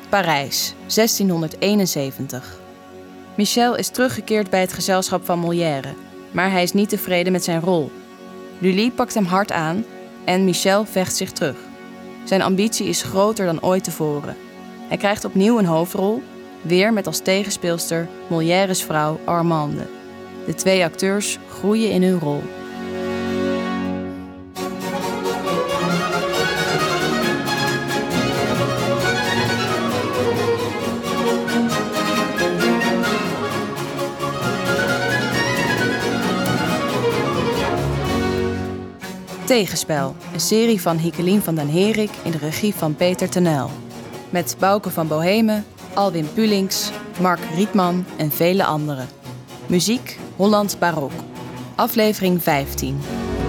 Parijs, 1671. Michel is teruggekeerd bij het gezelschap van Molière, maar hij is niet tevreden met zijn rol. Lully pakt hem hard aan en Michel vecht zich terug. Zijn ambitie is groter dan ooit tevoren. Hij krijgt opnieuw een hoofdrol, weer met als tegenspeelster Molière's vrouw Armande. De twee acteurs groeien in hun rol. Tegenspel, een serie van Hickelien van den Herik in de regie van Peter Tenel. Met Bouke van Bohemen, Alwin Pulings, Mark Rietman en vele anderen. Muziek Hollands Barok. Aflevering 15.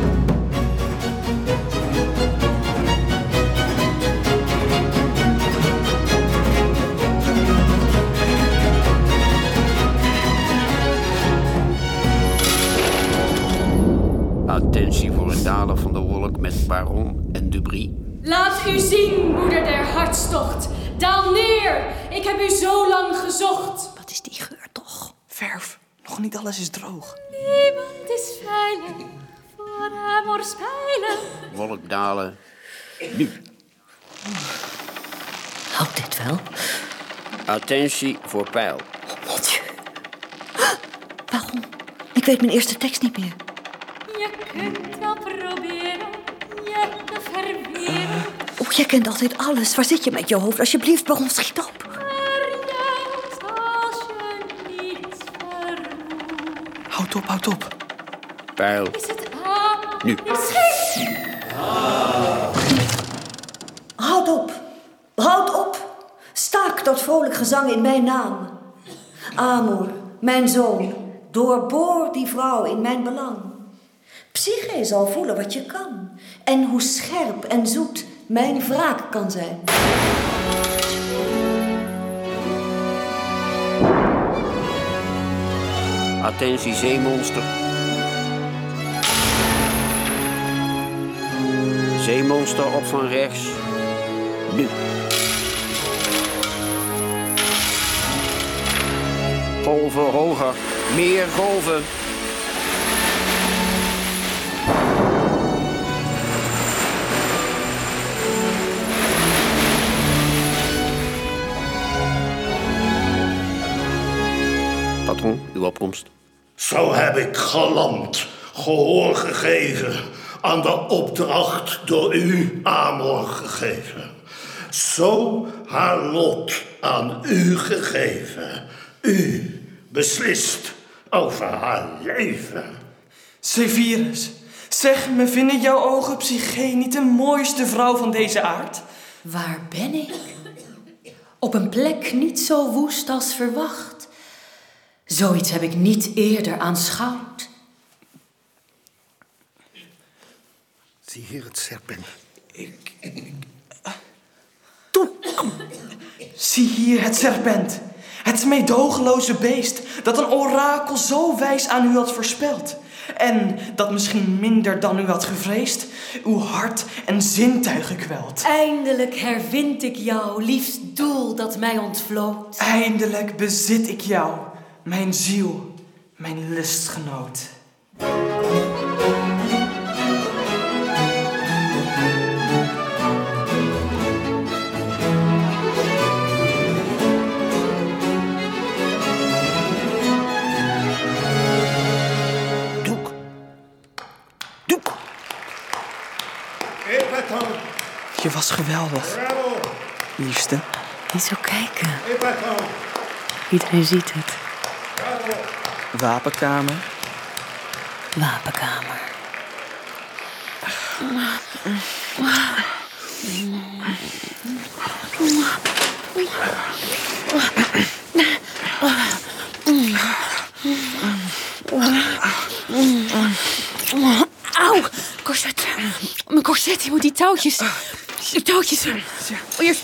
Attentie voor het dalen van de wolk met Baron en Dubry. Laat u zien, moeder der hartstocht. Daal neer, ik heb u zo lang gezocht. Wat is die geur toch? Verf, nog niet alles is droog. Niemand is veilig voor amor spijlen. Wolk dalen. Nu. Houdt dit wel? Attentie voor pijl. Oh, mon Dieu. Waarom? Ik weet mijn eerste tekst niet meer. Je kunt wel proberen je te verweren. Oh, jij kent altijd alles. Waar zit je met je hoofd? Alsjeblieft, Baron, schiet op. Maar juist als je niets vermoedt. Houd op. Pijl. Is het aan? Nu. Schiet! Houd op. Staak dat vrolijk gezang in mijn naam. Amor, mijn zoon, doorboor die vrouw in mijn belang. Psyche zal voelen wat je kan. En hoe scherp en zoet mijn wraak kan zijn. Attentie zeemonster. Zeemonster op van rechts. Nu. Golven hoger. Meer golven. Patron, uw opkomst. Zo heb ik geland, gehoor gegeven aan de opdracht door u, Amor, gegeven. Zo haar lot aan u gegeven. U beslist over haar leven. Zephyrus, zeg me, vinden jouw ogen Psyche niet de mooiste vrouw van deze aard? Waar ben ik? Op een plek niet zo woest als verwacht. Zoiets heb ik niet eerder aanschouwd. Zie hier het serpent. Zie hier het serpent. Het meedogenloze beest dat een orakel zo wijs aan u had voorspeld. En dat misschien minder dan u had gevreesd, uw hart en zintuigen kwelt. Eindelijk hervind ik jou, liefst doel dat mij ontvloot. Eindelijk bezit ik jou, mijn ziel, mijn lustgenoot. Je was geweldig, liefste. Niet zo kijken. Iedereen ziet het. Wapenkamer. Wapenkamer. Auw, corset. Mijn corset, je moet die touwtjes. Die touwtjes. Eerst.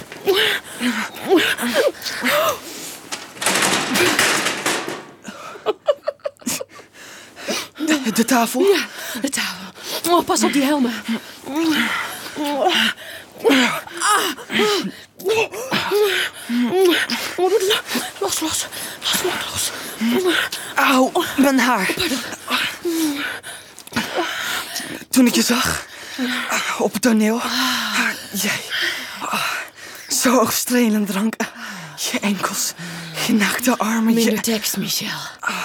De tafel? Ja, de tafel. Oh, pas op die helmen. Los. Auw, mijn haar. Toen ik je zag, op het toneel, jij, zo strelend drank, je enkels, je naakte armen, Minder tekst, Michel.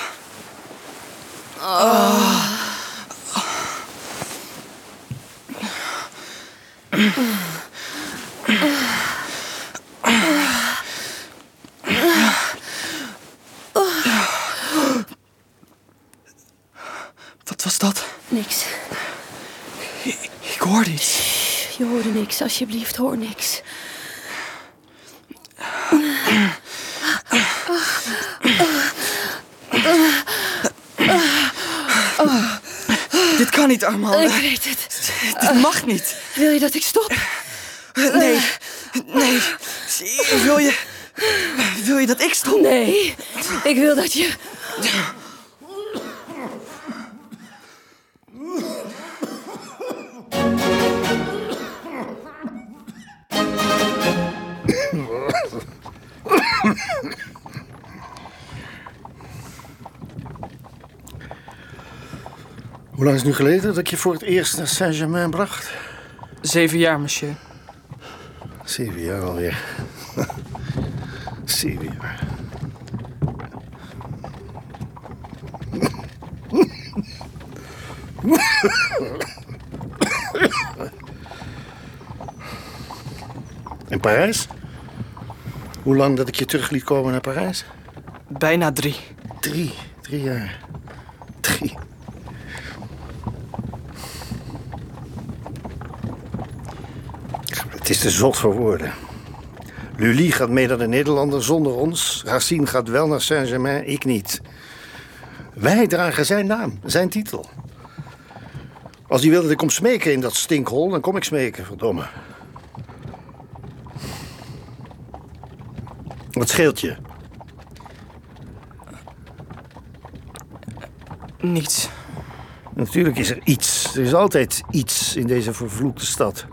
Wat was dat? Niks. Ik hoorde iets. Je hoorde niks, alsjeblieft, hoor niks. Dit kan niet, Armand. Ik weet het. Dit mag niet. Wil je dat ik stop? Nee. Wil je dat ik stop? Nee, ik wil dat je... Hoe lang is het nu geleden dat ik je voor het eerst naar Saint-Germain bracht? 7 jaar, monsieur. 7 jaar alweer. 7 jaar. In Parijs? Hoe lang dat ik je terug liet komen naar Parijs? Bijna 3. 3 jaar. 3. Het is te zot voor woorden. Lully gaat mee naar de Nederlanden zonder ons. Racine gaat wel naar Saint-Germain, ik niet. Wij dragen zijn naam, zijn titel. Als hij wil dat ik kom smeken in dat stinkhol, dan kom ik smeken, verdomme. Wat scheelt je? Niets. Natuurlijk is er iets. Er is altijd iets in deze vervloekte stad.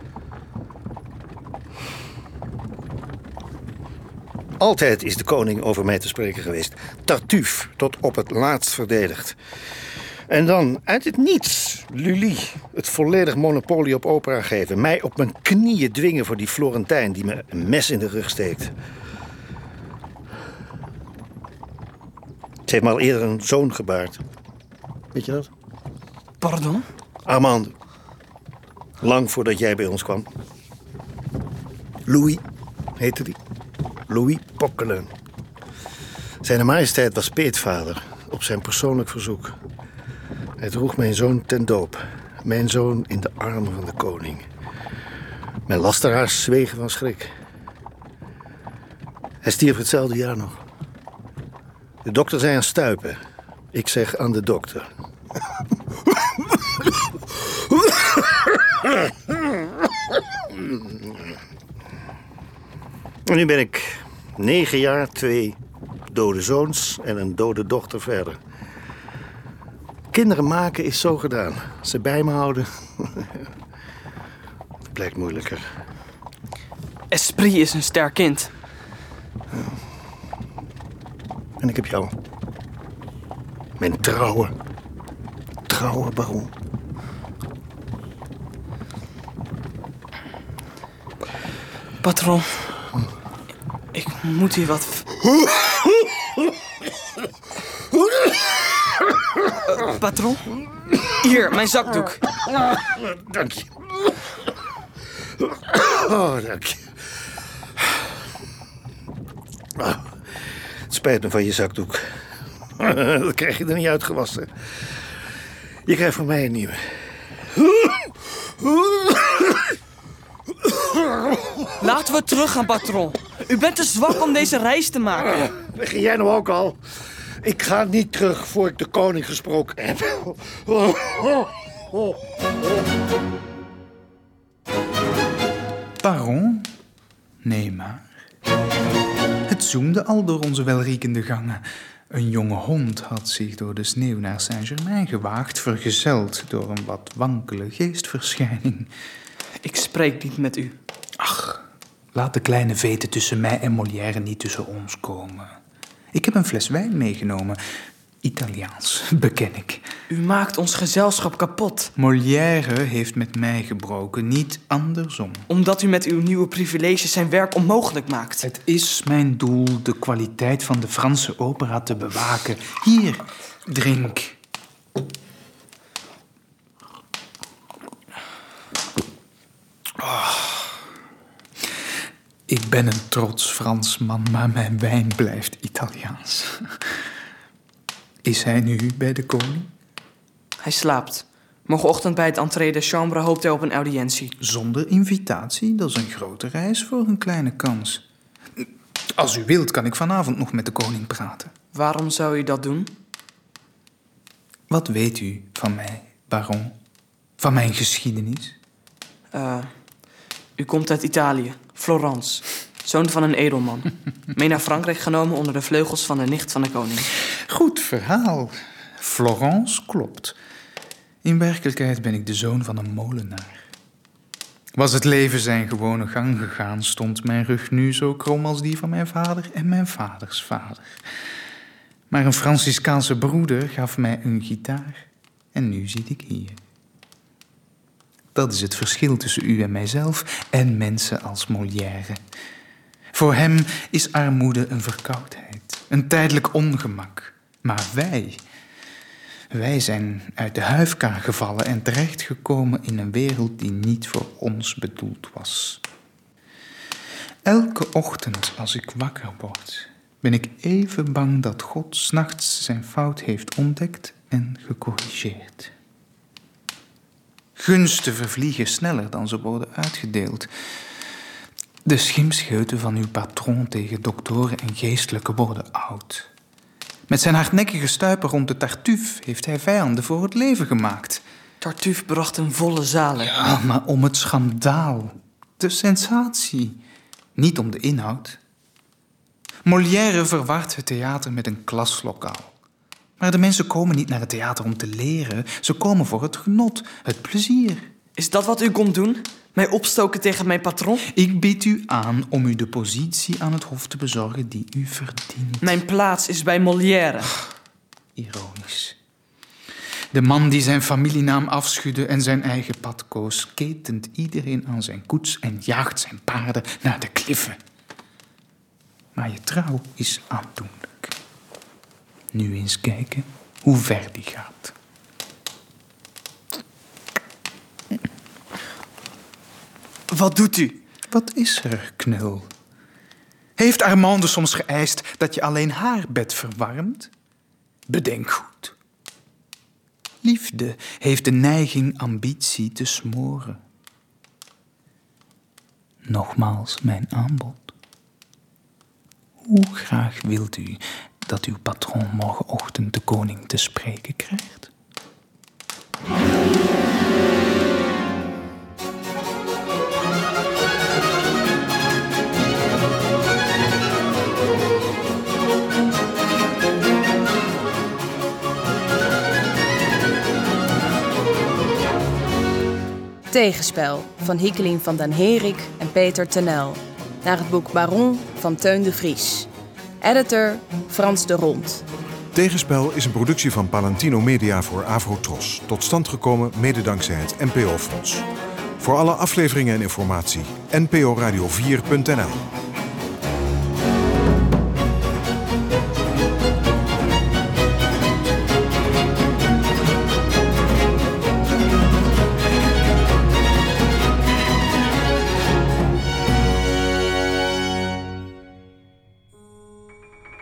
Altijd is de koning over mij te spreken geweest. Tartuffe, tot op het laatst verdedigd. En dan, uit het niets, Lully, het volledig monopolie op opera geven. Mij op mijn knieën dwingen voor die Florentijn die me een mes in de rug steekt. Ze heeft me al eerder een zoon gebaard. Weet je dat? Pardon? Armand. Lang voordat jij bij ons kwam. Louis heette die. Louis Poquelin. Zijn majesteit was peetvader op zijn persoonlijk verzoek. Hij droeg mijn zoon ten doop. Mijn zoon in de armen van de koning. Mijn lasteraars zwegen van schrik. Hij stierf hetzelfde jaar nog. De dokter zei aan stuipen. Ik zeg aan de dokter. En nu ben ik 9 jaar, 2 dode zoons en een dode dochter verder. Kinderen maken is zo gedaan. Ze bij me houden. Het blijkt moeilijker. Esprit is een sterk kind. En ik heb jou. Mijn trouwe baron. Patron, ik moet hier wat... Patron? Hier, mijn zakdoek. Dank je. Oh, dank je. Oh, het spijt me van je zakdoek. Dat krijg je er niet uitgewassen. Je krijgt van mij een nieuwe. Laten we teruggaan, patron. U bent te zwak om deze reis te maken. Begin jij nou ook al? Ik ga niet terug voor ik de koning gesproken heb. Baron? Nee maar. Het zoemde al door onze welriekende gangen. Een jonge hond had zich door de sneeuw naar Saint-Germain gewaagd, vergezeld door een wat wankele geestverschijning. Ik spreek niet met u. Ach, laat de kleine vete tussen mij en Molière niet tussen ons komen. Ik heb een fles wijn meegenomen. Italiaans, beken ik. U maakt ons gezelschap kapot. Molière heeft met mij gebroken, niet andersom. Omdat u met uw nieuwe privileges zijn werk onmogelijk maakt. Het is mijn doel de kwaliteit van de Franse opera te bewaken. Hier, drink. Oh. Ik ben een trots Fransman, maar mijn wijn blijft Italiaans. Is hij nu bij de koning? Hij slaapt. Morgenochtend bij het entree de chambre hoopt hij op een audiëntie. Zonder invitatie, dat is een grote reis voor een kleine kans. Als u wilt, kan ik vanavond nog met de koning praten. Waarom zou u dat doen? Wat weet u van mij, baron? Van mijn geschiedenis? U komt uit Italië, Florence. Zoon van een edelman. Mee naar Frankrijk genomen onder de vleugels van de nicht van de koning. Goed verhaal. Florence klopt. In werkelijkheid ben ik de zoon van een molenaar. Was het leven zijn gewone gang gegaan, stond mijn rug nu zo krom als die van mijn vader en mijn vaders vader. Maar een Franciscaanse broeder gaf mij een gitaar en nu zit ik hier. Dat is het verschil tussen u en mijzelf en mensen als Molière. Voor hem is armoede een verkoudheid, een tijdelijk ongemak. Maar wij zijn uit de huifkar gevallen en terechtgekomen in een wereld die niet voor ons bedoeld was. Elke ochtend als ik wakker word, ben ik even bang dat God 's nachts zijn fout heeft ontdekt en gecorrigeerd. Gunsten vervliegen sneller dan ze worden uitgedeeld. De schimpscheuten van uw patroon tegen doktoren en geestelijken worden oud. Met zijn hardnekkige stuipen rond de Tartuffe heeft hij vijanden voor het leven gemaakt. Tartuffe bracht een volle zalen. Ja, maar om het schandaal, de sensatie, niet om de inhoud. Molière verwart het theater met een klaslokaal. Maar de mensen komen niet naar het theater om te leren. Ze komen voor het genot, het plezier. Is dat wat u komt doen? Mij opstoken tegen mijn patroon? Ik bied u aan om u de positie aan het hof te bezorgen die u verdient. Mijn plaats is bij Molière. Ironisch. De man die zijn familienaam afschudde en zijn eigen pad koos, ketent iedereen aan zijn koets en jaagt zijn paarden naar de kliffen. Maar je trouw is aandoenlijk. Nu eens kijken hoe ver die gaat. Wat doet u? Wat is er, knul? Heeft Armande soms geëist dat je alleen haar bed verwarmt? Bedenk goed. Liefde heeft de neiging ambitie te smoren. Nogmaals mijn aanbod. Hoe graag wilt u dat uw patroon morgenochtend de koning te spreken krijgt? Tegenspel van Hickelien van den Herik en Peter Tenel. Naar het boek Baron van Teun de Vries. Editor Frans de Rond. Tegenspel is een productie van Palantino Media voor Avrotros. Tot stand gekomen mede dankzij het NPO-fonds. Voor alle afleveringen en informatie nporadio4.nl.